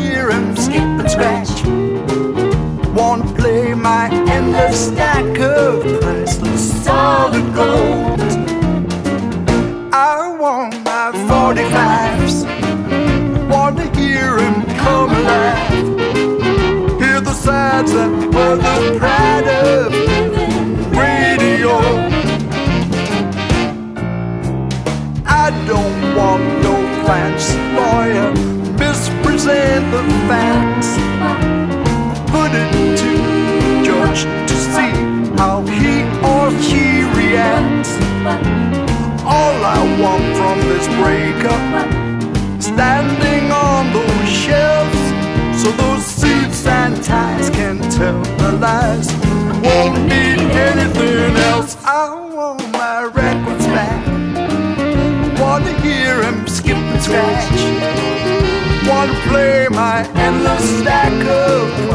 hear him skip and scratch. Wanna play my endless stack of priceless solid gold. I want my 45s. Wanna hear him come alive. Hear the sides that were the pride of radio. I don't want no fancy lawyer mispresent the facts. Put it to judge to see how he or she reacts. All I want from this breakup, standing on those shelves, so those suits and ties can tell the lies. Won't need anything else. I want my records back. Wanna hear him skip and scratch. Wanna play my endless stack of